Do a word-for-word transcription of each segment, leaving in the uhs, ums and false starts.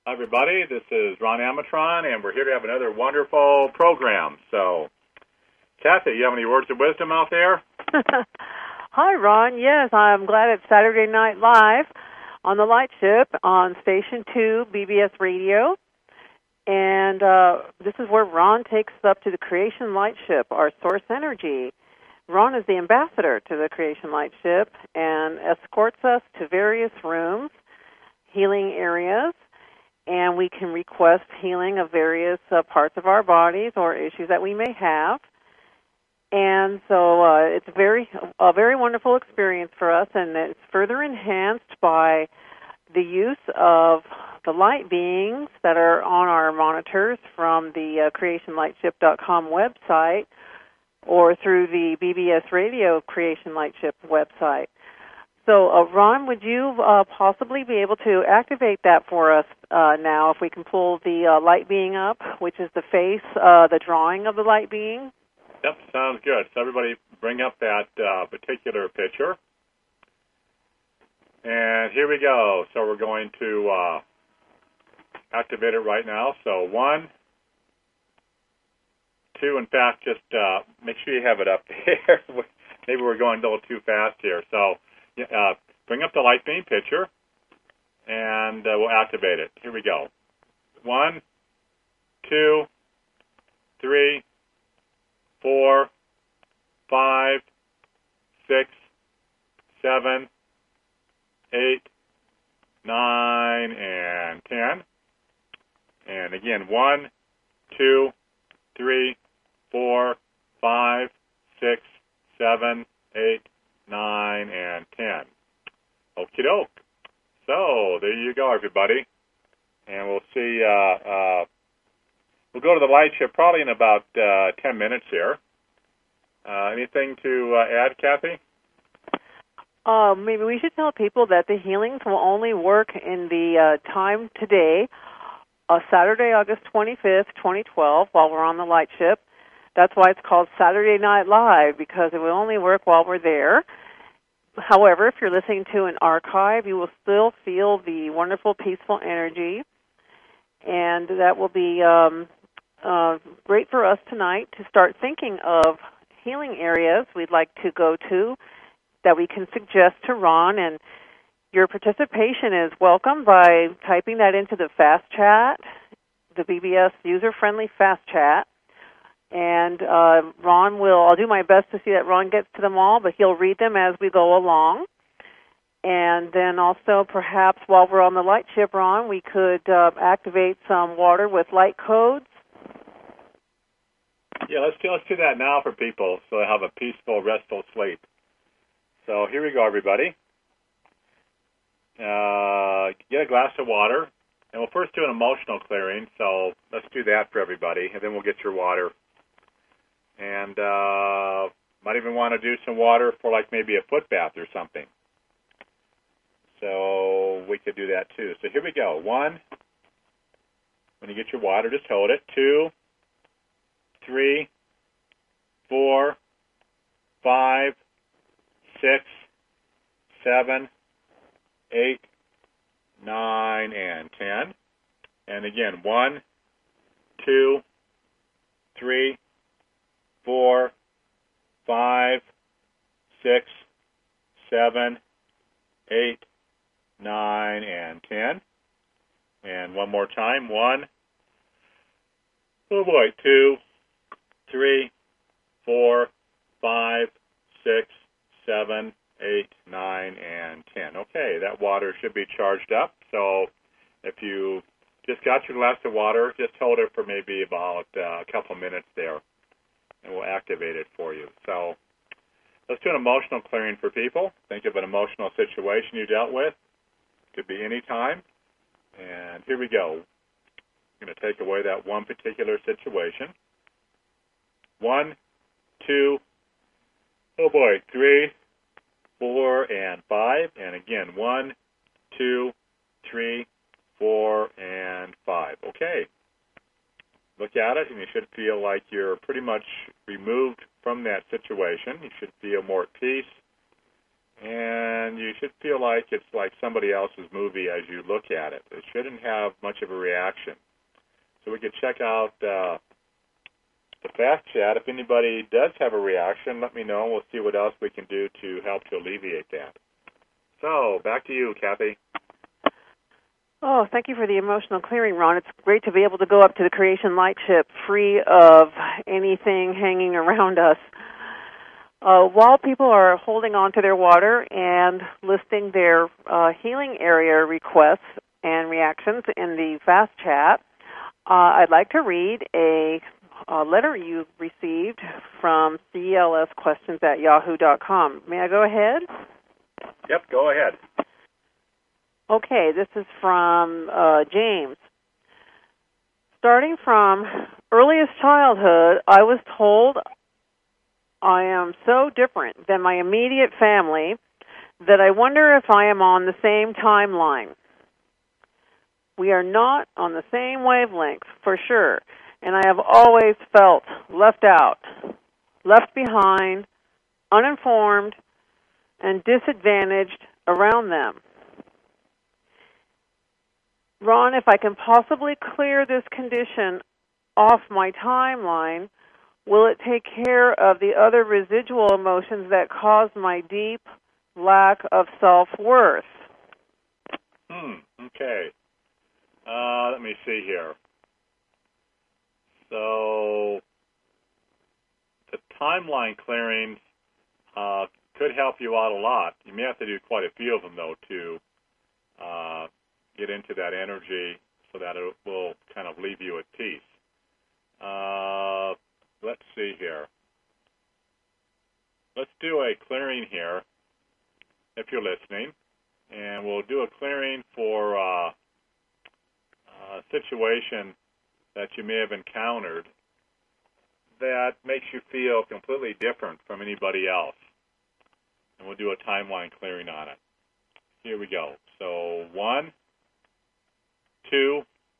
Hi, everybody. This is Ron Amatron, and we're here to have another wonderful program. So, Kathy, you have any words of wisdom out there? Hi, Ron. Yes, I'm glad it's Saturday Night Live on the Light Ship on Station two B B S Radio. And uh, this is where Ron takes us up to the Creation Light Ship, our source energy. Ron is the ambassador to the Creation Light Ship and escorts us to various rooms, healing areas, and we can request healing of various uh, parts of our bodies or issues that we may have. And so uh, it's very a very wonderful experience for us, and it's further enhanced by the use of the light beings that are on our monitors from the uh, creation light ship dot com website or through the B B S Radio Creation Light Ship website. So, uh, Ron, would you uh, possibly be able to activate that for us uh, now, if we can pull the uh, light being up, which is the face, uh, the drawing of the light being? Yep, sounds good. So everybody bring up that uh, particular picture. And here we go. So we're going to uh, activate it right now. So one, two, in fact, just uh, make sure you have it up there. Maybe we're going a little too fast here. So uh, bring up the light beam picture, and uh, we'll activate it. Here we go. One, two, three, four, five, six, seven, eight, nine, and ten. And again, one, two, three, four, five, six, seven, eight, nine, and ten. Okie doke. So there you go, everybody. And we'll see. Uh, uh, we'll go to the light ship probably in about uh, ten minutes here. Uh, anything to uh, add, Kathy? Uh, maybe we should tell people that the healings will only work in the uh, time today, uh, Saturday, August twenty-fifth, twenty twelve, while we're on the light ship. That's why it's called Saturday Night Live, because it will only work while we're there. However, if you're listening to an archive, you will still feel the wonderful, peaceful energy, and that will be um, uh, great for us tonight to start thinking of healing areas we'd like to go to that we can suggest to Ron, and your participation is welcome by typing that into the Fast Chat, the B B S user-friendly Fast Chat. And uh, Ron will, I'll do my best to see that Ron gets to them all, but he'll read them as we go along. And then also, perhaps while we're on the light ship, Ron, we could uh, activate some water with light codes. Yeah, let's do, let's do that now for people so they have a peaceful, restful sleep. So here we go, everybody. Uh, get a glass of water, and we'll first do an emotional clearing. So let's do that for everybody, and then we'll get your water. And uh, might even want to do some water for like maybe a foot bath or something. So we could do that too. So here we go. One, when you get your water, just hold it. Two, three, four, five, six, seven, eight, nine, and ten. And again, one, two, three, four, five, six, seven, eight, nine, and ten. And one more time. One, oh boy, two, three, four, five, six, seven, eight, nine, and ten. Okay, that water should be charged up. So if you just got your glass of water, just hold it for maybe about uh, a couple minutes there, and we'll activate it for you. So let's do an emotional clearing for people. Think of an emotional situation you dealt with. Could be any time. And here we go. I'm going to take away that one particular situation. One, two, oh boy, three, four, and five. And again, one, two, three, four, and five. Okay. Look at it, and you should feel like you're pretty much removed from that situation. You should feel more at peace and you should feel like it's like somebody else's movie as you look at it. It shouldn't have much of a reaction. So we could check out uh, the Fast Chat. If anybody does have a reaction, let me know, and we'll see what else we can do to help to alleviate that. So, back to you, Kathy. Oh, thank you for the emotional clearing, Ron. It's great to be able to go up to the Creation Light Ship free of anything hanging around us. Uh, while people are holding on to their water and listing their uh, healing area requests and reactions in the Fast Chat, uh, I'd like to read a, a letter you received from C L S questions at yahoo dot com. May I go ahead? Yep, go ahead. Okay, this is from uh, James. Starting from earliest childhood, I was told I am so different than my immediate family that I wonder if I am on the same timeline. We are not on the same wavelength, for sure, and I have always felt left out, left behind, uninformed, and disadvantaged around them. Ron, if I can possibly clear this condition off my timeline, will it take care of the other residual emotions that cause my deep lack of self-worth? Hmm, okay. Uh, let me see here. So, the timeline clearing uh, could help you out a lot. You may have to do quite a few of them, though, to uh, get into that energy so that it will kind of leave you at peace. Uh, let's see here. Let's do a clearing here, if you're listening, and we'll do a clearing for uh, a situation that you may have encountered that makes you feel completely different from anybody else. And we'll do a timeline clearing on it. Here we go. So one, two,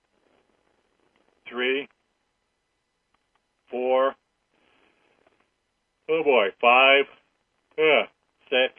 three, four, oh boy, five, uh, six,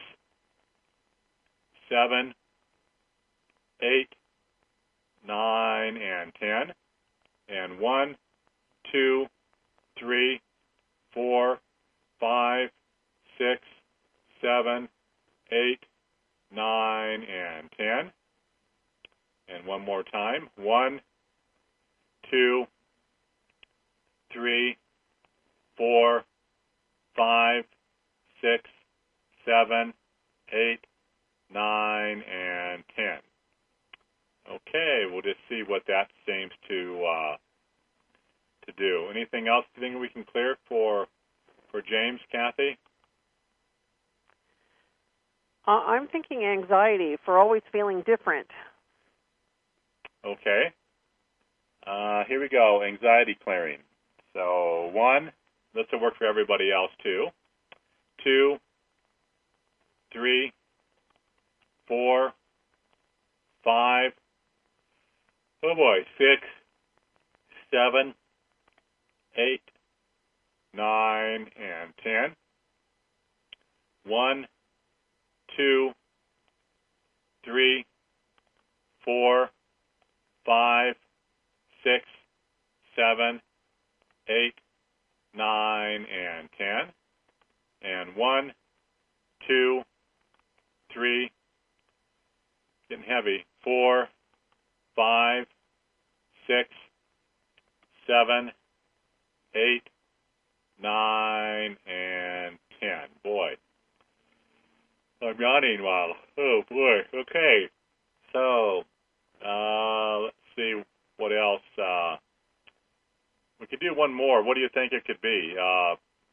seven, eight, nine, and ten. And one, two, three, four, five, six, seven, eight, nine, and ten. And one more time. One, two, three, four, five, six, seven, eight, nine, and ten. Okay, we'll just see what that seems to uh, to do. Anything else you think we can clear for for James, Kathy? Uh, I'm thinking anxiety for always feeling different. Okay. Uh, here we go, anxiety clearing. So one, this will work for everybody else too. Two, three, four, five, oh boy, six, seven, eight, nine, and ten. One, two, three, four, five, six, seven, eight, nine, and ten. And one, two, three, getting heavy, four, five, six, seven, eight, nine, and ten. Boy, I'm yawning while. Oh boy. Okay. So, uh, let's see what else. Uh, we could do one more. What do you think it could be? Uh,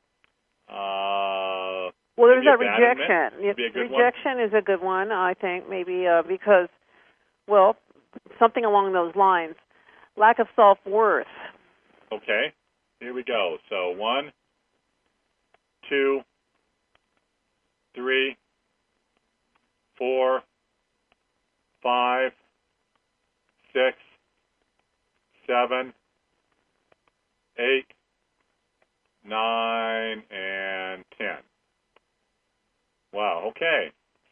uh, well, there's that abandonment? rejection. Be a good rejection one? is a good one, I think, maybe uh, because, well, something along those lines. Lack of self-worth. Okay. Here we go. So one, two, three, four, five, six, seven, eight, nine, and ten. Wow, okay.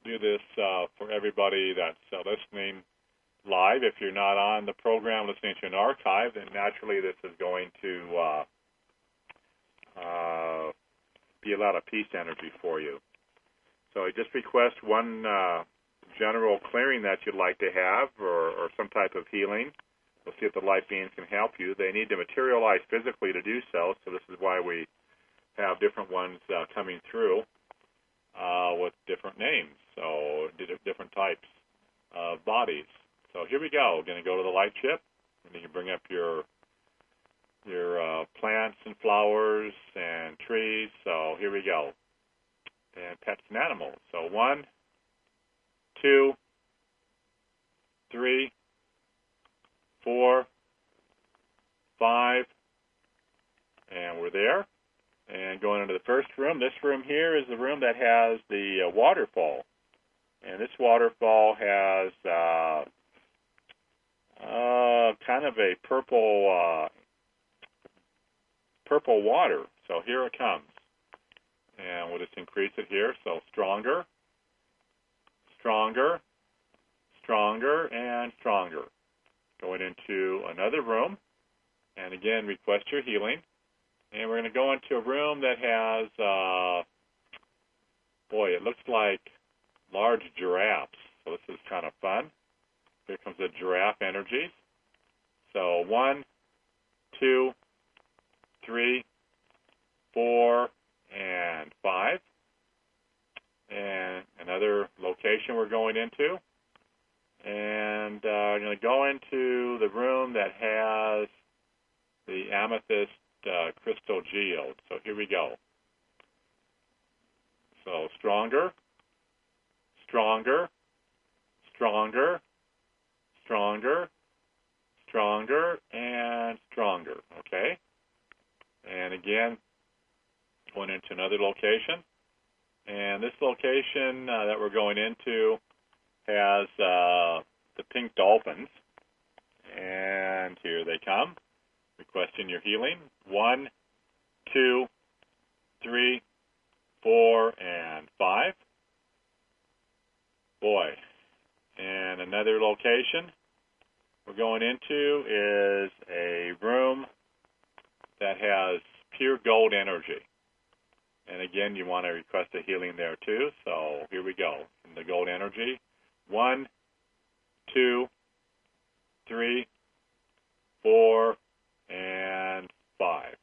do this uh, for everybody that's uh, listening live. If you're not on the program listening to an archive, then naturally this is going to uh, uh, be a lot of peace energy for you. So I just request one uh, general clearing that you'd like to have, or, or some type of healing. We'll see if the light beings can help you. They need to materialize physically to do so, so this is why we have different ones uh, coming through uh, with different names, so different types of bodies. So here we go. We're going to go to the light chip, and you can bring up your your uh, plants and flowers and trees. So here we go. And pets and animals. So one, two, three, four, five, and we're there. And going into the first room, this room here is the room that has the uh, waterfall. And this waterfall has uh, uh, kind of a purple uh, purple water. So here it comes. And we'll just increase it here. So stronger, stronger, stronger, and stronger. Going into another room. And again, request your healing. And we're going to go into a room that has, uh, boy, it looks like large giraffes. So this is kind of fun. Here comes the giraffe energies. So one, two, three, four, and five. And another location we're going into. And uh, I'm going to go into the room that has the amethyst uh, crystal geode. So here we go. So stronger, stronger, stronger, stronger, stronger, and stronger. Okay? And again, going into another location. And this location uh, that we're going into has uh, the pink dolphins. And here they come, requesting your healing. One, two, three, four, and five. Boy. And another location we're going into is a room that has pure gold energy. And again, you want to request a healing there too. So here we go. In the gold energy. One, two, three, four, and five.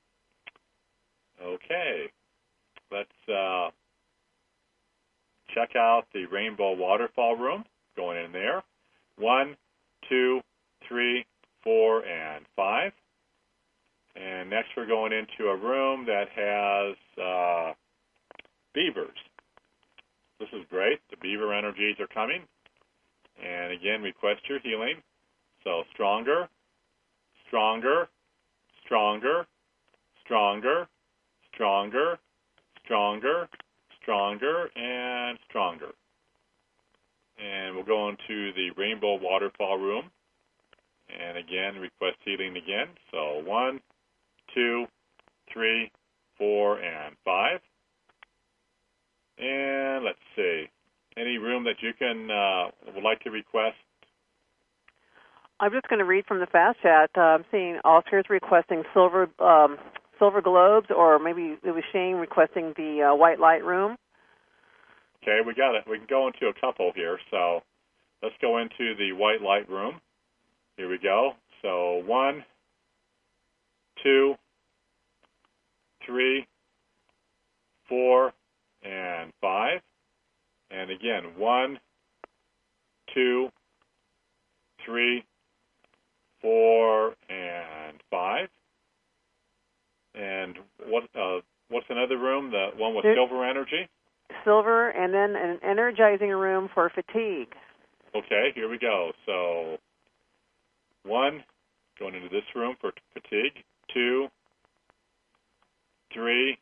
Okay. Let's uh, check out the rainbow waterfall room. Going in there. One, two, three, four, and five. And next we're going into a room that has uh, beavers. This is great. The beaver energies are coming. And again, request your healing. So stronger, stronger, stronger, stronger, stronger, stronger, stronger, and stronger. And we'll go into the rainbow waterfall room. And again, request healing again. So one, two, three, four, and five. And let's see. Any room that you can uh, would like to request? I'm just going to read from the fast chat. Uh, I'm seeing Oscar's requesting silver um, silver globes, or maybe it was Shane requesting the uh, white light room. Okay, we got it. We can go into a couple here. So let's go into the white light room. Here we go. So one, two, three, four, and five. And again, one, two, three, four, and five. And what? Uh, what's another room? The one with There's silver energy? Silver, and then an energizing room for fatigue. Okay, here we go. So one, going into this room for fatigue. Two, three,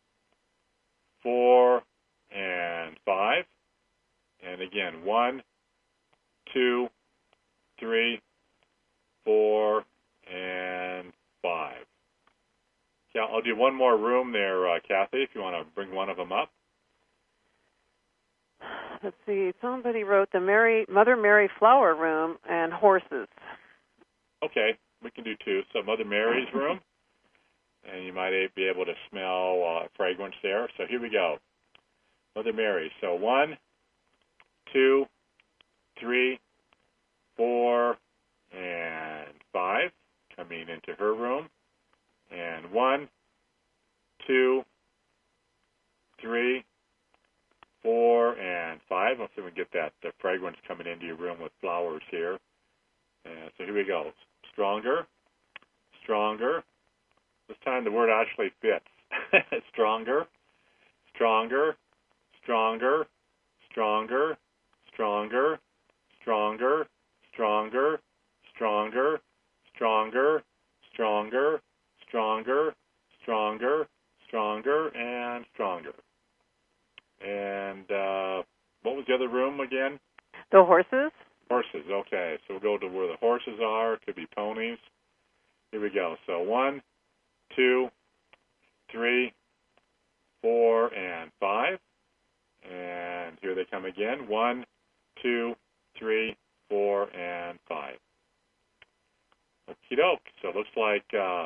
four, and five. And again, one, two, three, four, and five. Yeah, I'll do one more room there, uh, Kathy, if you want to bring one of them up. let's see, somebody wrote the Mary Mother Mary Flower Room and horses. Okay, we can do two. So Mother Mary's room, and you might be able to smell uh, fragrance there. So here we go. Mother Mary. So one, two, three, four, and five coming into her room. And one, two, three, four, and five. Let's see if we can get that the fragrance coming into your room with flowers here. And so here we go. Stronger, stronger. This time the word actually fits. Stronger, stronger, stronger, stronger, stronger, stronger, stronger, stronger, stronger, stronger, stronger, stronger, stronger, and stronger. And uh, what was the other room again? The horses. Horses, okay. So we'll go to where the horses are. Could be ponies. Here we go. So one, two, three, four, and five. And here they come again. One, two, three, four, and five. Okie doke. So it looks like uh,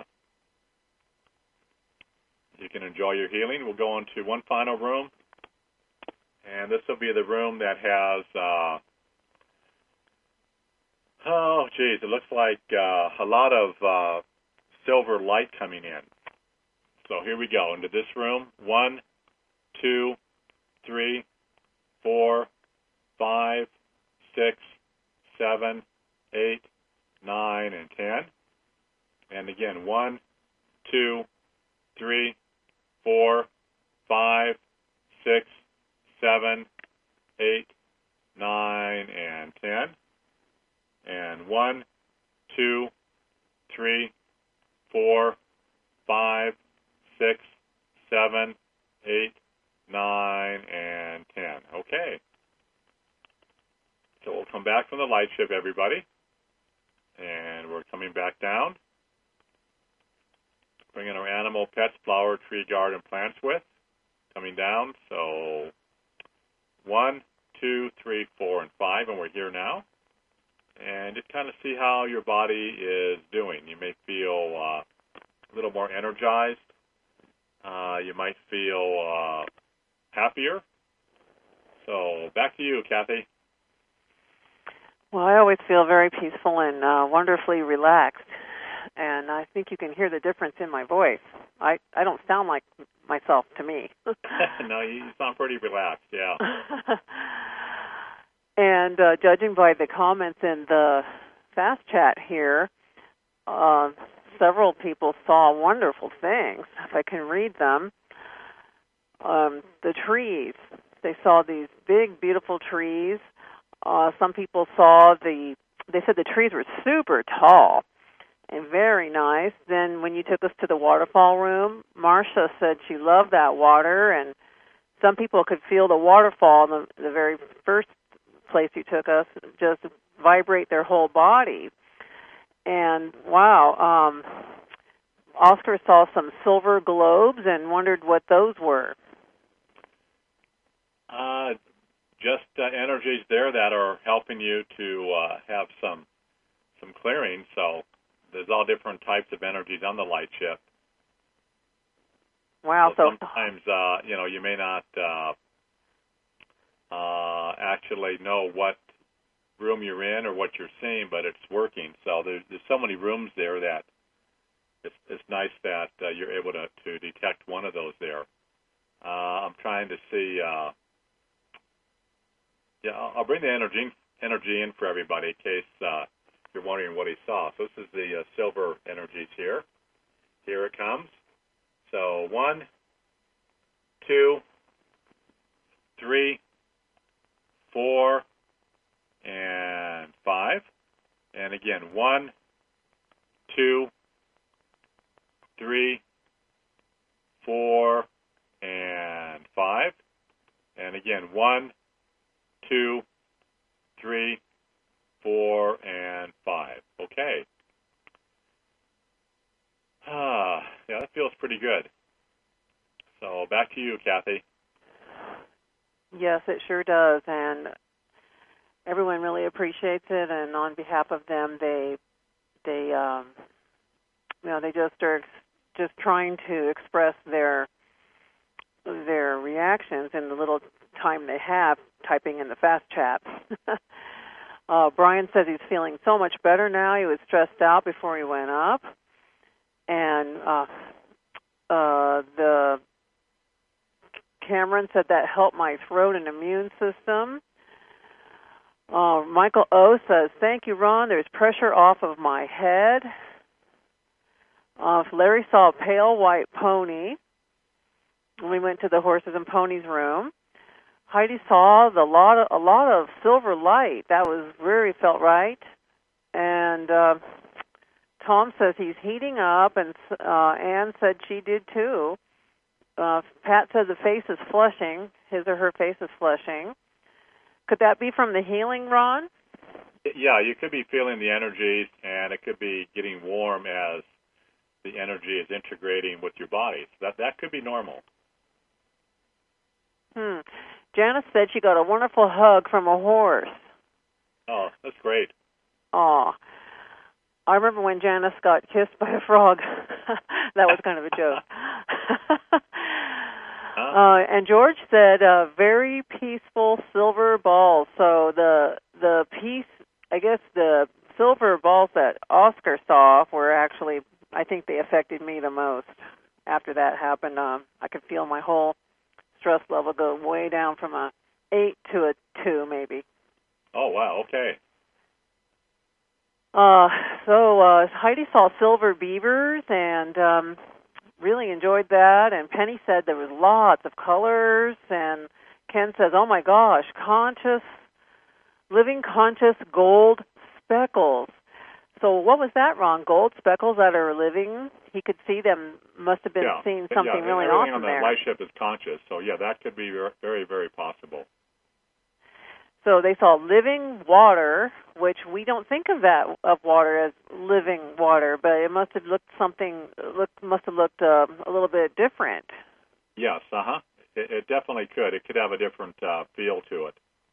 you can enjoy your healing. We'll go on to one final room. And this will be the room that has, uh, oh, geez, it looks like uh, a lot of uh, silver light coming in. So here we go into this room. One, two, three, four, five, six, seven, eight, nine, and ten. And again, one, two, three, four, five, six, seven, eight, nine, and ten. And one, two, three, four, five, six, seven, eight, nine, and ten. Okay. So we'll come back from the light ship, everybody. And we're coming back down. Bringing our animal, pets, flower, tree, garden, plants with. Coming down. So one, two, three, four, and five. And we're here now. And just kind of see how your body is doing. You may feel uh, a little more energized. Uh, you might feel uh, happier. So back to you, Kathy. Well, I always feel very peaceful and uh, wonderfully relaxed, and I think you can hear the difference in my voice. I, I don't sound like myself to me. No, you sound pretty relaxed, yeah. And uh, judging by the comments in the fast chat here, uh, several people saw wonderful things, if I can read them. Um, the trees, they saw these big, beautiful trees. Uh, some people saw the, they said the trees were super tall and very nice. Then when you took us to the waterfall room, Marcia said she loved that water, and some people could feel the waterfall, the, the very first place you took us, just vibrate their whole body. And wow, um, Oscar saw some silver globes and wondered what those were. Uh, just uh, energies there that are helping you to uh, have some some clearing. So there's all different types of energies on the light ship. Wow. So, so sometimes uh, you know you may not uh, uh, actually know what room you're in or what you're seeing, but it's working. So there's, there's so many rooms there that it's, it's nice that uh, you're able to, to detect one of those there. Uh, I'm trying to see. Uh, yeah, I'll, I'll bring the energy energy in for everybody in case uh, you're wondering what he saw. So this is the uh, silver energies here. Here it comes. So one, two, three, four, and five. And again, one, two, three, four, and five. And again, one, two, three, four, and five. Okay. Ah, yeah, that feels pretty good. So back to you, Kathy. Yes, it sure does, and everyone really appreciates it. And on behalf of them, they they um, you know they just are just trying to express their their reactions in the little time they have typing in the fast chats. uh, Brian says he's feeling so much better now. He was stressed out before he went up, and uh, uh, the Cameron said that helped my throat and immune system. Uh, Michael O says, thank you, Ron. There's pressure off of my head. Uh, Larry saw a pale white pony. We went to the horses and ponies room. Heidi saw the lot of, a lot of silver light. That was very felt right. And uh, Tom says he's heating up, and uh, Ann said she did too. Uh, Pat said the face is flushing. His or her face is flushing. Could that be from the healing, Ron? Yeah, you could be feeling the energies, and it could be getting warm as the energy is integrating with your body. So that that could be normal. Hmm. Janice said she got a wonderful hug from a horse. Oh, that's great. Aw. I remember when Janice got kissed by a frog. That was kind of a joke. huh? uh, and George said, uh, very peaceful silver balls. So the the piece, I guess the silver balls that Oscar saw were actually, I think they affected me the most. After that happened, um, I could feel my whole stress level go way down from a eight to a two, maybe. Oh, wow, okay. Uh, so uh, Heidi saw silver beavers and um, really enjoyed that. And Penny said there was lots of colors. And Ken says, oh, my gosh, conscious, living conscious gold speckles. So what was that, Ron? Gold speckles that are living? He could see them, must have been yeah. seeing something yeah, really everything awesome there. on the light ship is conscious. So, yeah, that could be very, very possible. So they saw living water, which we don't think of that of water as living water, but it must have looked something. Look, must have looked uh, a little bit different. Yes, uh huh. It, it definitely could. It could have a different uh, feel to it.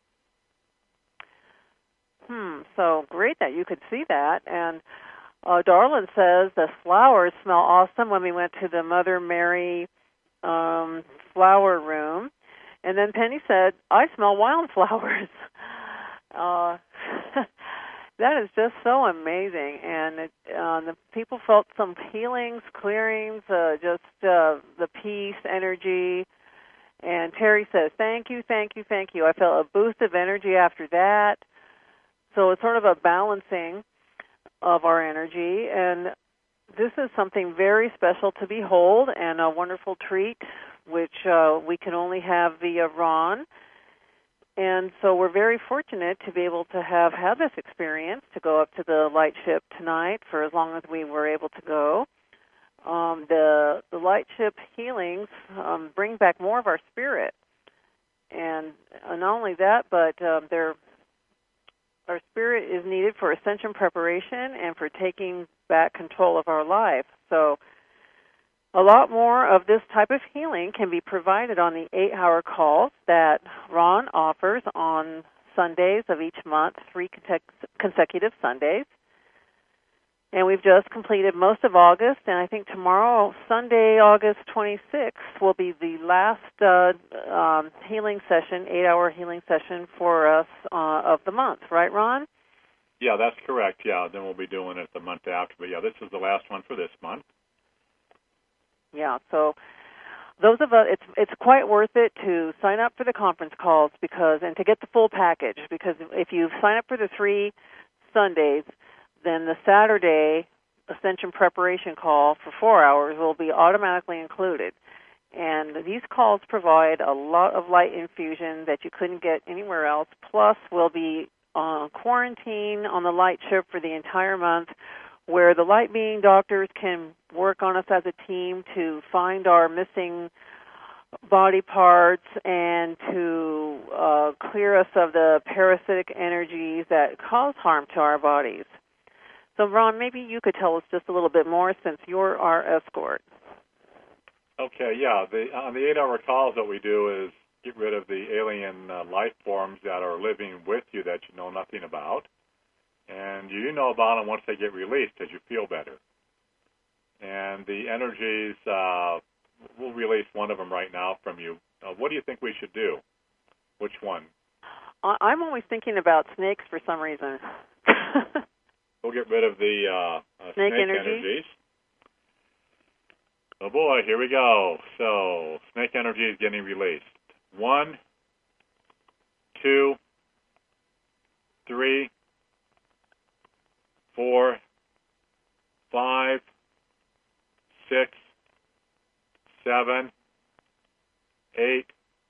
Hmm. So great that you could see that. And uh, Darlin says the flowers smell awesome when we went to the Mother Mary um, flower room. And then Penny said, I smell wildflowers. Uh, that is just so amazing. And it, uh, the people felt some healings, clearings, uh, just uh, the peace, energy. And Terry says, thank you, thank you, thank you. I felt a boost of energy after that. So it's sort of a balancing of our energy. And this is something very special to behold and a wonderful treat, which uh, we can only have via Ron. And so we're very fortunate to be able to have had this experience, to go up to the light ship tonight for as long as we were able to go. Um, the, the light ship healings um, bring back more of our spirit. And uh, not only that, but uh, they're, our spirit is needed for ascension preparation and for taking back control of our life. So a lot more of this type of healing can be provided on the eight-hour calls that Ron offers on Sundays of each month, three consecutive Sundays. And we've just completed most of August, and I think tomorrow, Sunday, August twenty-sixth, will be the last uh, um, healing session, eight-hour healing session for us uh, of the month. Right, Ron? Yeah, that's correct. Yeah, then we'll be doing it the month after. But, yeah, this is the last one for this month. Yeah, so those of us, it's it's quite worth it to sign up for the conference calls because, and to get the full package, because if you sign up for the three Sundays, then the Saturday Ascension preparation call for four hours will be automatically included. And these calls provide a lot of light infusion that you couldn't get anywhere else. Plus, we'll be on quarantine on the light ship for the entire month, where the light being doctors can work on us as a team to find our missing body parts and to uh, clear us of the parasitic energies that cause harm to our bodies. So, Ron, maybe you could tell us just a little bit more since you're our escort. Okay, yeah. The, on the eight-hour calls, what we do is get rid of the alien uh, life forms that are living with you that you know nothing about. And you know about them once they get released because you feel better. And the energies, uh, we'll release one of them right now from you. Uh, what do you think we should do? Which one? I'm always thinking about snakes for some reason. We'll get rid of the uh, uh, snake, snake energy? energies. Oh boy, here we go. So, snake energy is getting released. One, two, three, four, five, six, seven, eight,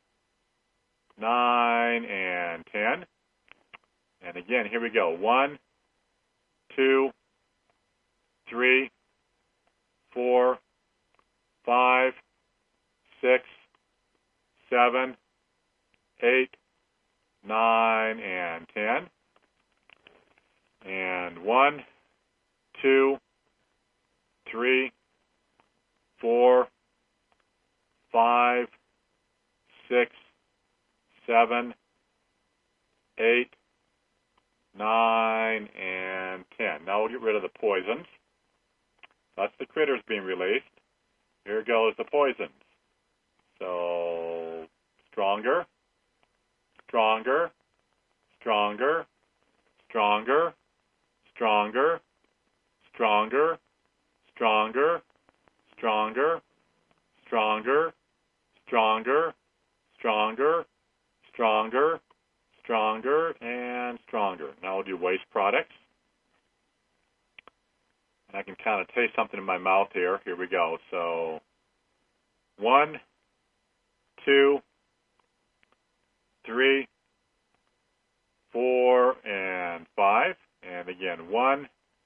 nine, and ten. And again, here we go. One, two, three, four, five, six, seven, eight, nine, and ten. And one, two, three, four, five, six, seven, eight, nine, and ten. Now we'll get rid of the poisons. That's the critters being released. Here goes the poisons. So, stronger, stronger, stronger, stronger, stronger, stronger, stronger, stronger, stronger, stronger, stronger, stronger, stronger, and stronger. Now we'll do waste products. And I can kind of taste something in my mouth here. Here we go. So, one, two, three, four, and five. And again, one,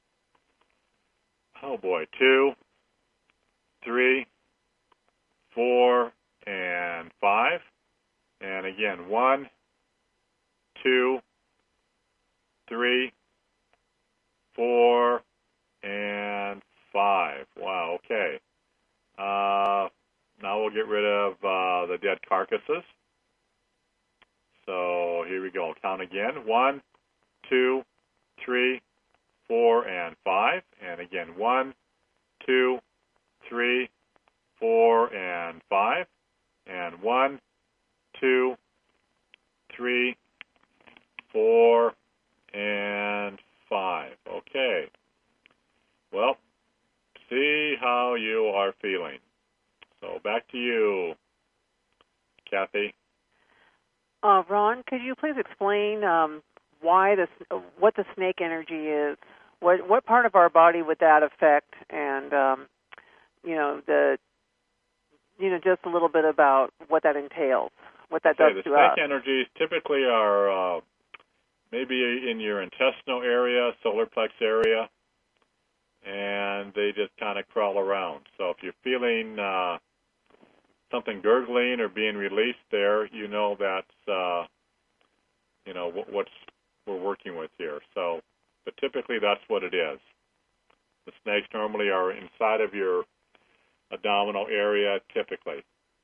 oh boy, two, three, four, and five. And again, one, two, three, four, and five. Wow, okay. Uh, now we'll get rid of uh, the dead carcasses. So here we go. Count again. One, two, three, four, and five. And again, one, two, three, four, and five. And one, two, three, four, and five. Okay. Well, see how you are feeling. So back to you, Kathy. Uh, Ron, could you please explain um, why this, what the snake energy is? What what part of our body would that affect? And um, you know the you know just a little bit about what that entails, what that okay, does to us. The snake energies typically are uh, maybe in your intestinal area, solar plex area, and they just kind of crawl around. So if you're feeling uh, something gurgling or being released there, you know that's uh, you know what, what's we're working with here. So, but typically that's what it is. The snakes normally are inside of your abdominal area, typically.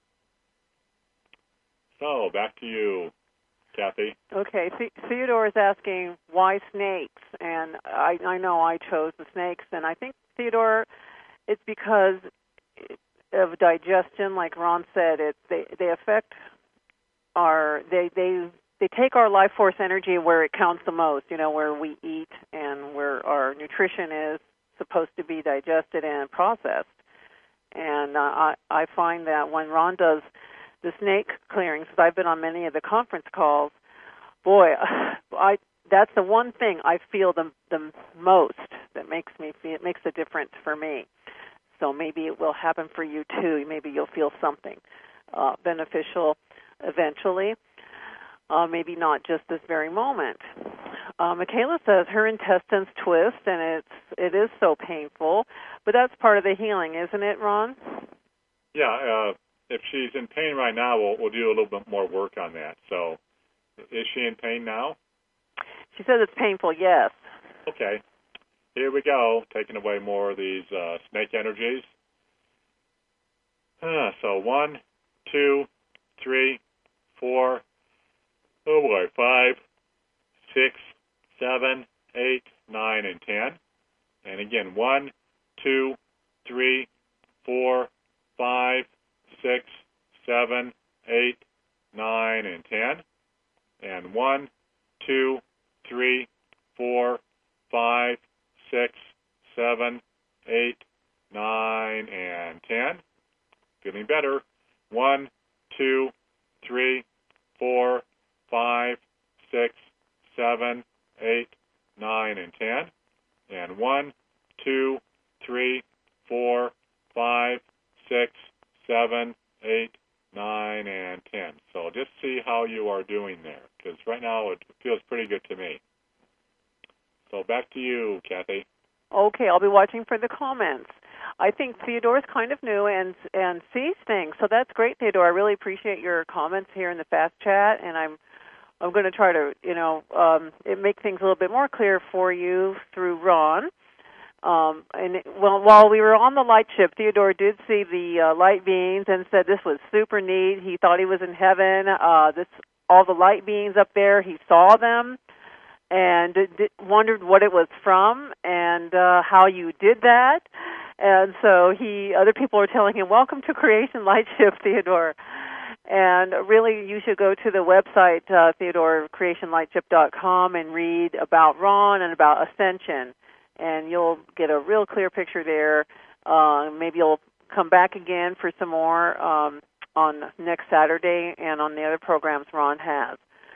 So back to you, Kathy. Okay, Theodore is asking why snakes, and I, I know I chose the snakes, and I think, Theodore, it's because of digestion, like Ron said. It they they affect our they they they take our life force energy where it counts the most. You know, where we eat and where our nutrition is supposed to be digested and processed. And uh, I I find that when Ron does the snake clearings, because I've been on many of the conference calls, boy, I that's the one thing I feel the the most that makes me feel, it makes a difference for me. So maybe it will happen for you too. Maybe you'll feel something uh, beneficial eventually. Uh, maybe not just this very moment. Uh, Michaela says her intestines twist and it's it is so painful, but that's part of the healing, isn't it, Ron? Yeah. Uh, if she's in pain right now, we'll we'll do a little bit more work on that. So, is she in pain now? She says it's painful. Yes. Okay. Here we go, taking away more of these uh, snake energies. Uh, so one, two, three, four, oh boy, five, six, seven, eight, nine, and ten. And again, one, two, three, four, five, six, seven, eight, nine, and ten. And one, two, three, four, five, six, seven, eight, nine, and ten. Feeling better. One, two, three, four, five, six, seven, eight, nine, and ten. And one, two, three, four, five, six, seven, eight, nine, and ten. So just see how you are doing there, because right now it feels pretty good to me. So back to you, Kathy. Okay, I'll be watching for the comments. I think Theodore's kind of new and and sees things, so that's great, Theodore. I really appreciate your comments here in the fast chat, and I'm I'm going to try to you know um, it make things a little bit more clear for you through Ron. Um, and it, well, while we were on the light ship, Theodore did see the uh, light beings and said this was super neat. He thought he was in heaven. Uh, this all the light beings up there. He saw them and d- d- wondered what it was from and uh, how you did that. And so he, other people are telling him, "Welcome to Creation Lightship, Theodore." And really, you should go to the website, uh, theodore creation lightship dot com, and read about Ron and about Ascension. And you'll get a real clear picture there. Uh, maybe you'll come back again for some more um, on next Saturday and on the other programs Ron has.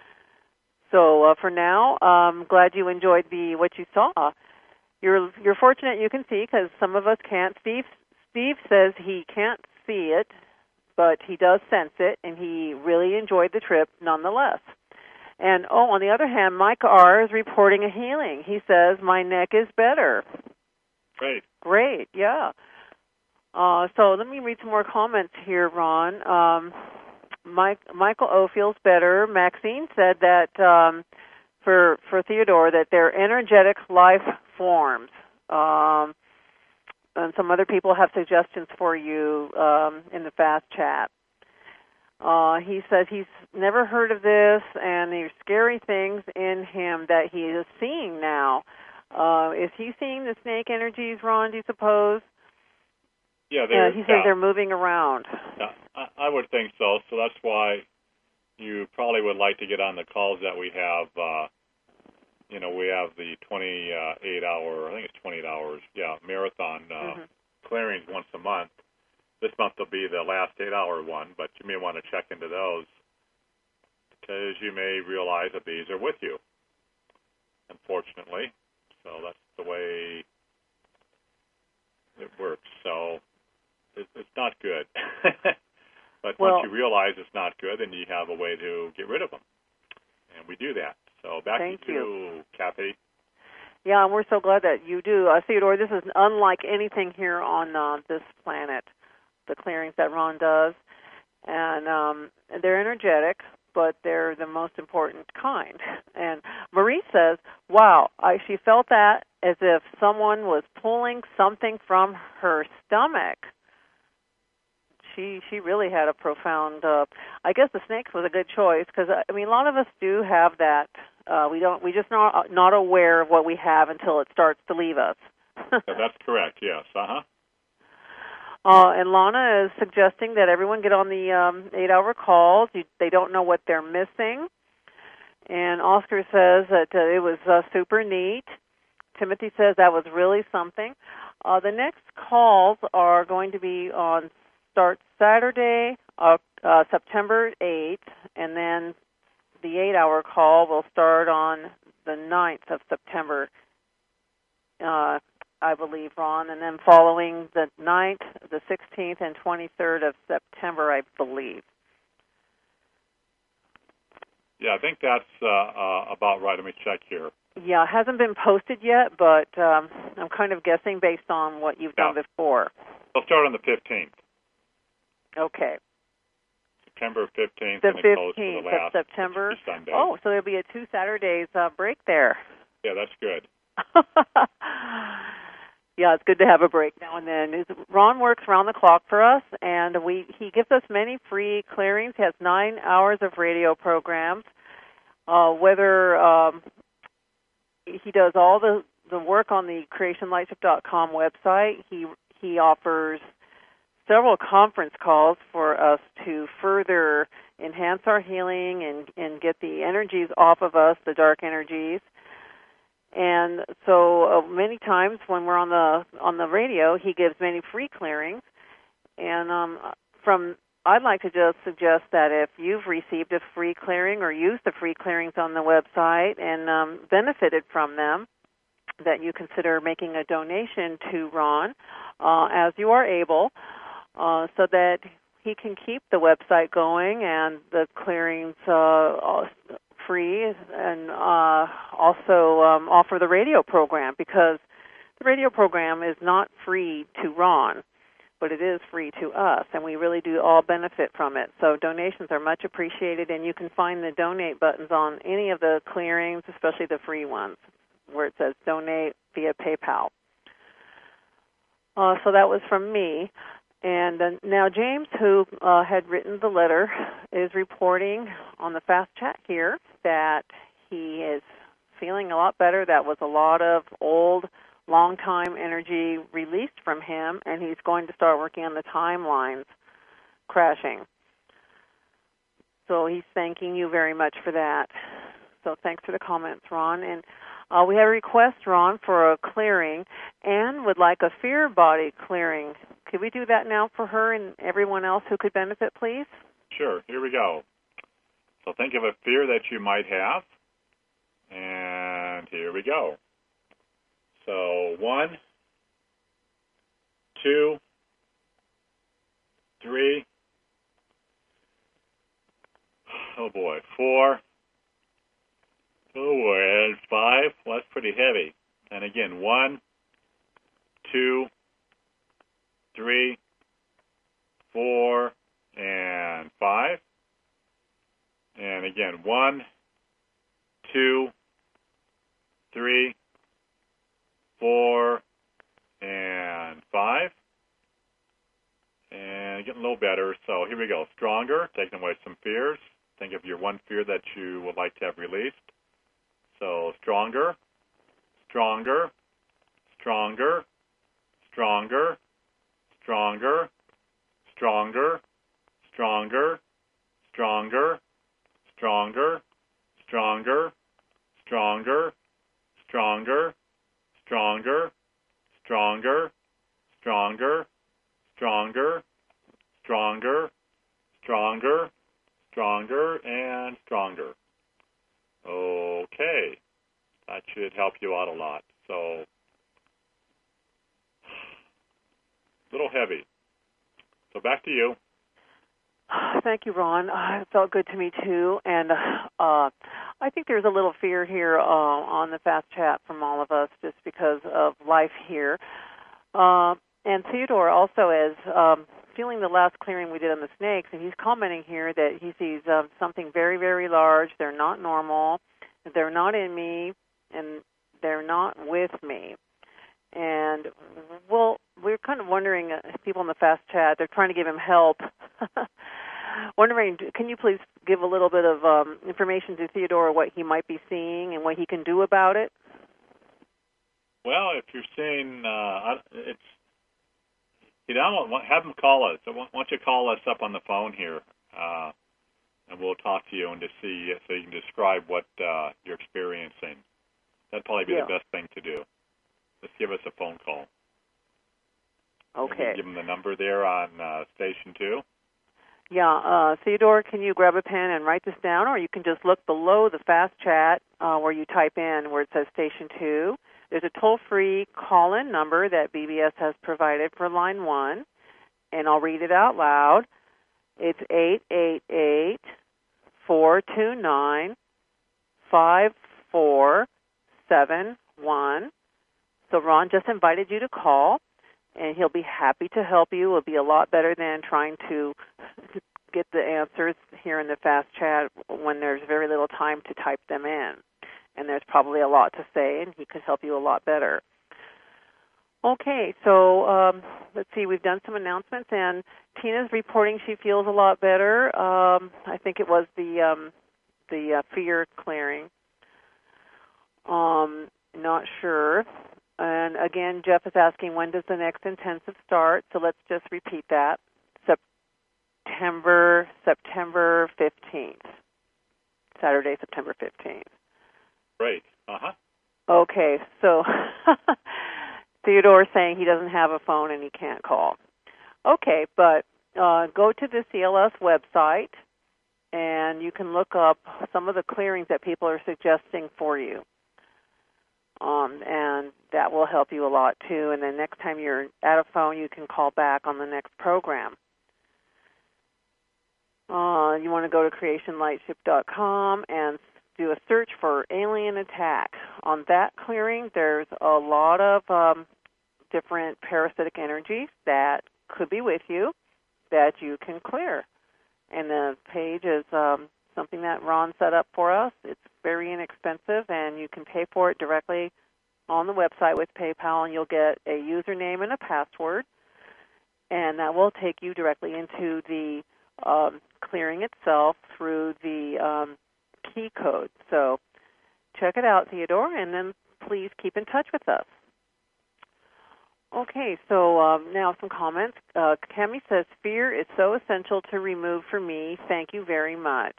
So uh, for now, I'm um, glad you enjoyed the what you saw. You're you're fortunate you can see, because some of us can't. Steve Steve says he can't see it, but he does sense it, and he really enjoyed the trip nonetheless. And, oh, on the other hand, Mike R. is reporting a healing. He says, my neck is better. Great. Great, yeah. Uh, so let me read some more comments here, Ron. Um, Mike, Michael O. feels better. Maxine said that um, for for Theodore that they're energetic life forms. Um, and some other people have suggestions for you um, in the fast chat. Uh, he says he's never heard of this, and there's scary things in him that he is seeing now. Uh, is he seeing the snake energies, Ron, do you suppose? Yeah, they're, uh, he says yeah. they're moving around. Yeah, I, I would think so. So that's why you probably would like to get on the calls that we have. Uh, you know, we have the twenty-eight hour, I think it's twenty-eight hours, yeah, marathon uh, mm-hmm. clearings once a month. This month will be the last eight-hour one, but you may want to check into those because you may realize that these are with you, unfortunately. So that's the way it works. So it, it's not good. But well, once you realize it's not good, then you have a way to get rid of them. And we do that. So back Thank to you, Kathy. Yeah, and we're so glad that you do. Uh, Theodore, this is unlike anything here on uh, this planet, the clearings that Ron does. And um, they're energetic, but they're the most important kind. And Marie says, wow, I, she felt that as if someone was pulling something from her stomach. She she really had a profound, uh, I guess the snakes was a good choice, because, I mean, a lot of us do have that. Uh, we don't. We just not not aware of what we have until it starts to leave us. That's correct. Yes. Uh huh. Uh, and Lana is suggesting that everyone get on the um, eight-hour calls. You, they don't know what they're missing. And Oscar says that uh, it was uh, super neat. Timothy says that was really something. Uh, the next calls are going to be on start Saturday, uh, uh, September eighth, and then the eight-hour call will start on the ninth of September, uh, I believe, Ron, and then following the ninth, the sixteenth, and twenty-third of September, I believe. Yeah, I think that's uh, uh, about right. Let me check here. Yeah, it hasn't been posted yet, but um, I'm kind of guessing based on what you've yeah. done before. I'll start on the fifteenth. Okay. September fifteenth. The and it goes for fifteenth the last of September. Sunday. Oh, so there'll be a two Saturdays uh, break there. Yeah, that's good. Yeah, it's good to have a break now and then. Ron works around the clock for us, and we he gives us many free clearings. He has nine hours of radio programs. Uh, whether um, he does all the, the work on the creation lightship dot com website, he he offers several conference calls for us to further enhance our healing and, and get the energies off of us, the dark energies. And so uh, many times when we're on the on the radio, he gives many free clearings. And um, from I'd like to just suggest that if you've received a free clearing or used the free clearings on the website and um, benefited from them, that you consider making a donation to Ron uh, as you are able, uh, so that he can keep the website going and the clearings uh, free, and uh, also um, offer the radio program, because the radio program is not free to Ron, but it is free to us, and we really do all benefit from it. So donations are much appreciated, and you can find the donate buttons on any of the clearings, especially the free ones, where it says donate via PayPal. Uh, so that was from me. And uh, now James, who uh, had written the letter, is reporting on the Fast Chat here that he is feeling a lot better. That was a lot of old, long-time energy released from him, and he's going to start working on the timelines crashing. So he's thanking you very much for that. So thanks for the comments, Ron. And uh, we have a request, Ron, for a clearing. Anne would like a fear body clearing. Could we do that now for her and everyone else who could benefit, please? Sure. Here we go. So think of a fear that you might have, and here we go. So one, two, three, oh boy, four, oh boy, and five. Well, that's pretty heavy. And again, one, two, three, four, and five. And again, one, two, three, four, and five. And getting a little better. So here we go. Stronger, taking away some fears. Think of your one fear that you would like to have released. So stronger, stronger, stronger, stronger, stronger, stronger, stronger, stronger, stronger, stronger, stronger, stronger, stronger, stronger, stronger, stronger, stronger, stronger, stronger, and stronger. Okay. That should help you out a lot. So, a little heavy. So back to you. Thank you, Ron. Uh, it felt good to me, too. And uh, I think there's a little fear here uh, on the Fast Chat from all of us just because of life here. Uh, and Theodore also is um, feeling the last clearing we did on the snakes, and he's commenting here that he sees um, something very, very large. They're not normal. They're not in me, and they're not with me. And, well, we're kind of wondering, uh, people in the Fast Chat, they're trying to give him help. Wondering, can you please give a little bit of um, information to Theodore what he might be seeing and what he can do about it? Well, if you're seeing, uh, it's, you know, have him call us. Why don't you call us up on the phone here, uh, and we'll talk to you and to see so you can describe what uh, you're experiencing. That'd probably be yeah. the best thing to do. Just give us a phone call. Okay. Give him the number there on uh, station two. Yeah, uh, Theodore, can you grab a pen and write this down, or you can just look below the Fast Chat uh, where you type in where it says Station two. There's a toll-free call-in number that B B S has provided for line one, and I'll read it out loud. It's eight eight eight, four two nine, five four seven one. So Ron just invited you to call, and he'll be happy to help you. It'll be a lot better than trying to get the answers here in the Fast Chat when there's very little time to type them in. And there's probably a lot to say, and he could help you a lot better. Okay, so um, let's see. We've done some announcements, and Tina's reporting she feels a lot better. Um, I think it was the um, the uh, fear clearing. Um, not sure. And again, Jeff is asking, when does the next intensive start? So let's just repeat that. September September fifteenth. Saturday, September fifteenth. Great. Uh-huh. Okay, so Theodore's saying he doesn't have a phone and he can't call. Okay, but uh, go to the C L S website and you can look up some of the clearings that people are suggesting for you. Um, and that will help you a lot too. And then next time you're at a phone, you can call back on the next program. Uh, you want to go to creation lightship dot com and do a search for alien attack. On that clearing, there's a lot of um, different parasitic energies that could be with you that you can clear. And the page is um, something that Ron set up for us. It's very inexpensive, and you can pay for it directly on the website with PayPal, and you'll get a username and a password, and that will take you directly into the um, clearing itself through the um, key code. So check it out, Theodore, and then please keep in touch with us. Okay, so um, now some comments. Uh, Cami says, fear is so essential to remove for me. Thank you very much.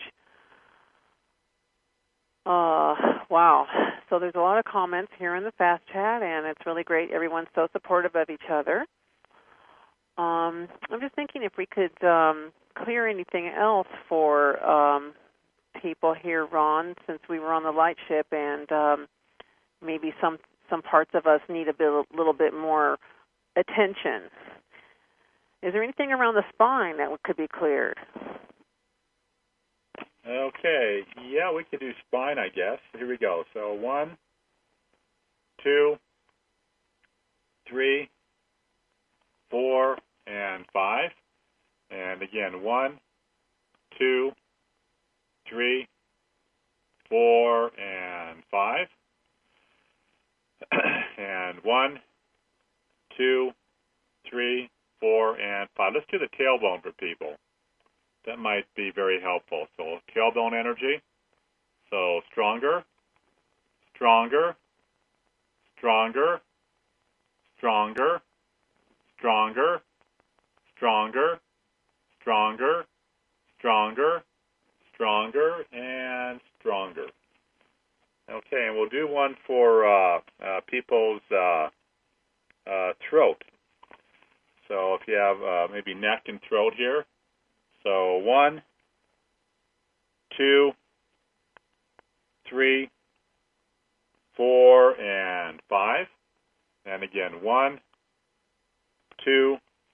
Uh, wow. So there's a lot of comments here in the Fast Chat, and it's really great. Everyone's so supportive of each other. Um, I'm just thinking if we could um, clear anything else for um, people here, Ron, since we were on the light ship, and um, maybe some some parts of us need a bit, a little bit more attention. Is there anything around the spine that could be cleared? Okay, yeah, we could do spine, I guess. Here we go. So one, two, three, four, and five. And again, one, two, three, four, and five. And one, two, three, four, and five. Let's do the tailbone for people. That might be very helpful. So tailbone energy. So stronger, stronger, stronger, stronger, stronger, stronger, stronger, stronger, stronger, and stronger. Okay, and we'll do one for uh, uh, people's uh, uh, throat. So if you have uh, maybe neck and throat here. So one, two, three, four, and five. And again, one, two,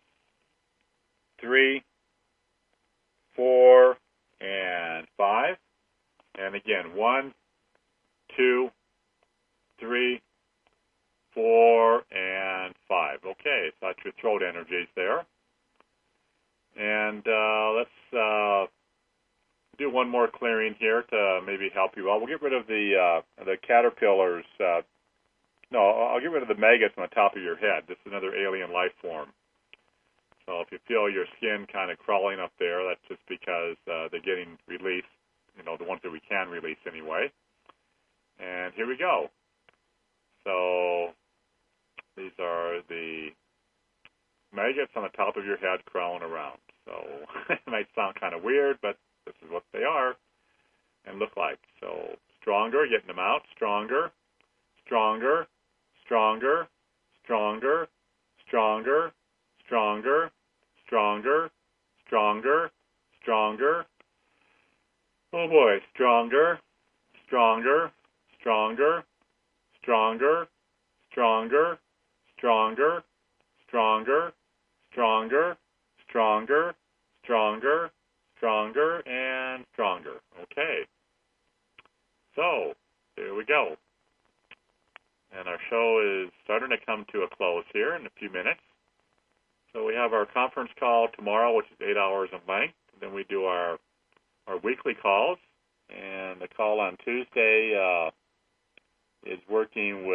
three, four, and five. And again, one, two, three, four, and five. Okay, so that's your throat energies there. And uh, let's uh, do one more clearing here to maybe help you out. We'll get rid of the uh, the caterpillars. Uh, no, I'll get rid of the maggots on the top of your head. This is another alien life form. So if you feel your skin kind of crawling up there, that's just because uh, they're getting released, you know, the ones that we can release anyway. And here we go. So these are the maggots on the top of your head crawling around. So it might sound kind of weird, but this is what they are and look like. So stronger, getting them out, stronger, stronger, stronger, stronger, stronger, stronger, stronger, stronger, stronger. Oh boy, stronger, stronger, stronger, stronger, stronger, stronger, stronger, stronger, stronger, stronger, stronger, and stronger. Okay. So, here we go. And our show is starting to come to a close here in a few minutes. So we have our conference call tomorrow, which is eight hours in length. Then we do our our weekly calls. And the call on Tuesday uh, is working with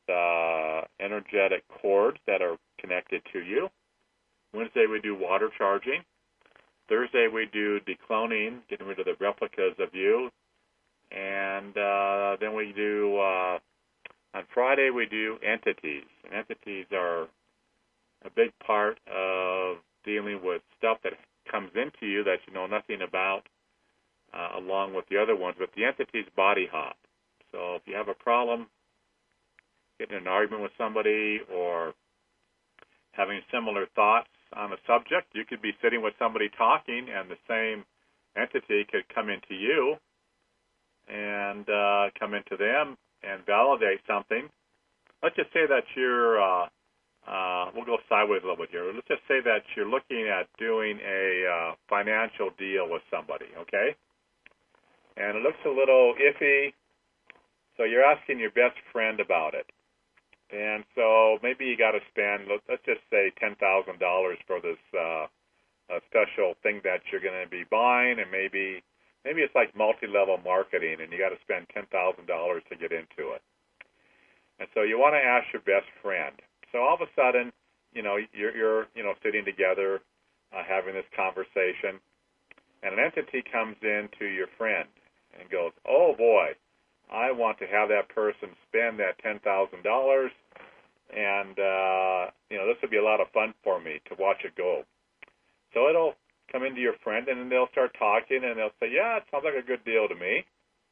uh, energetic cords that are connected to you. Wednesday we do water charging. Thursday we do decloning, getting rid of the replicas of you. And uh, then we do, uh, on Friday we do entities. And entities are a big part of dealing with stuff that comes into you that you know nothing about, uh, along with the other ones. But the entities body hop. So if you have a problem getting in an argument with somebody or having similar thoughts on a subject, you could be sitting with somebody talking and the same entity could come into you and uh, come into them and validate something. Let's just say that you're, uh, uh, we'll go sideways a little bit here. Let's just say that you're looking at doing a uh, financial deal with somebody, okay? And it looks a little iffy, so you're asking your best friend about it. And so maybe you got to spend, let's just say ten thousand dollars for this uh, a special thing that you're going to be buying, and maybe maybe it's like multi-level marketing, and you got to spend ten thousand dollars to get into it. And so you want to ask your best friend. So all of a sudden, you know, you're, you're you know, sitting together, uh, having this conversation, and an entity comes in to your friend and goes, oh, boy, I want to have that person spend that ten thousand dollars, and, uh, you know, this would be a lot of fun for me to watch it go. So it'll come into your friend, and then they'll start talking, and they'll say, yeah, it sounds like a good deal to me.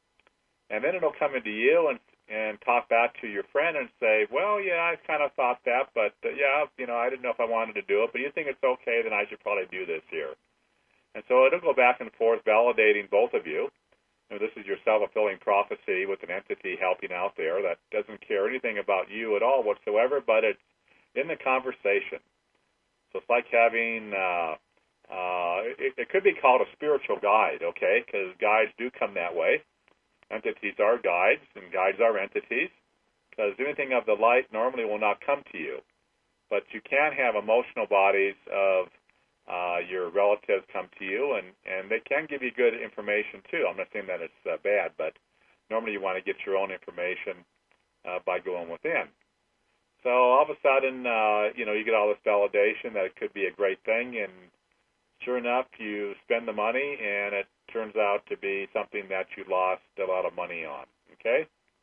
And then it'll come into you and and talk back to your friend and say, well, yeah, I kind of thought that, but, uh, yeah, you know, I didn't know if I wanted to do it, but you think it's okay, then I should probably do this here. And so it'll go back and forth, validating both of you. You know, this is your self-fulfilling prophecy with an entity helping out there that doesn't care anything about you at all whatsoever, but it's in the conversation. So it's like having, uh, uh, it, it could be called a spiritual guide, okay, because guides do come that way. Entities are guides, and guides are entities, because anything of the light normally will not come to you. But you can have emotional bodies of uh, your relatives come to you, and, and they can give you good information, too. I'm not saying that it's uh, bad, but normally you want to get your own information uh, by going within. So all of a sudden, uh, you know, you get all this validation that it could be a great thing, and sure enough, you spend the money, and it turns out to be something that you lost a lot of money on, okay?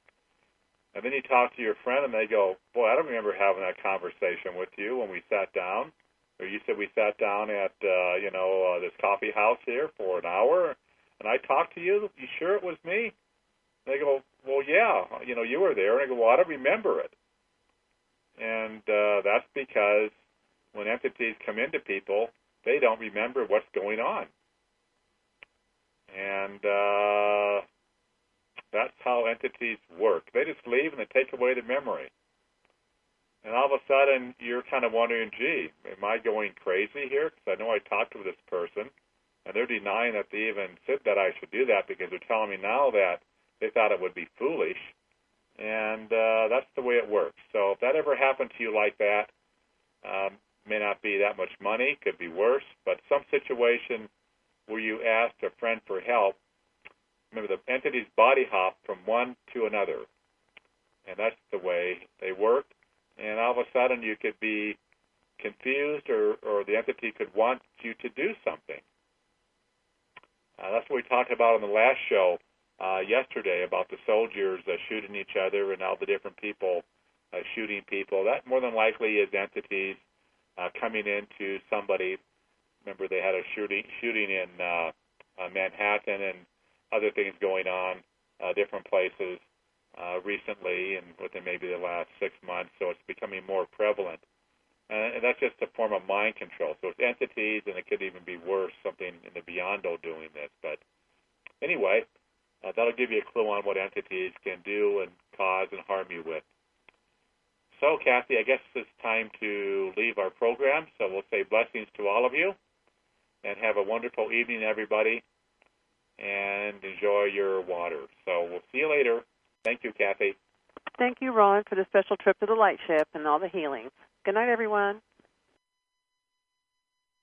And then you talk to your friend, and they go, boy, I don't remember having that conversation with you when we sat down. Or you said we sat down at, uh, you know, uh, this coffee house here for an hour, and I talked to you. You sure it was me? And they go, well, yeah, you know, you were there. And I go, well, I don't remember it. And uh, that's because when entities come into people, they don't remember what's going on. And uh, that's how entities work. They just leave and they take away the memory. And all of a sudden, you're kind of wondering, gee, am I going crazy here? Because I know I talked to this person, and they're denying that they even said that I should do that because they're telling me now that they thought it would be foolish. And uh, that's the way it works. So if that ever happened to you like that, um, may not be that much money, could be worse, but some situation where you asked a friend for help, remember the entities body hop from one to another. And that's the way they work. And all of a sudden you could be confused, or, or the entity could want you to do something. Uh, that's what we talked about on the last show uh, yesterday about the soldiers uh, shooting each other and all the different people uh, shooting people. That more than likely is entities uh, coming into somebody. Remember, they had a shooting shooting in uh, uh, Manhattan and other things going on, uh, different places uh, recently and within maybe the last six months, so it's becoming more prevalent. Uh, and that's just a form of mind control. So it's entities, and it could even be worse, something in the beyond-o doing this. But anyway, uh, that'll give you a clue on what entities can do and cause and harm you with. So, Kathy, I guess it's time to leave our program, so we'll say blessings to all of you. And have a wonderful evening, everybody, and enjoy your water. So we'll see you later. Thank you, Kathy. Thank you, Ron, for the special trip to the light ship and all the healings. Good night, everyone.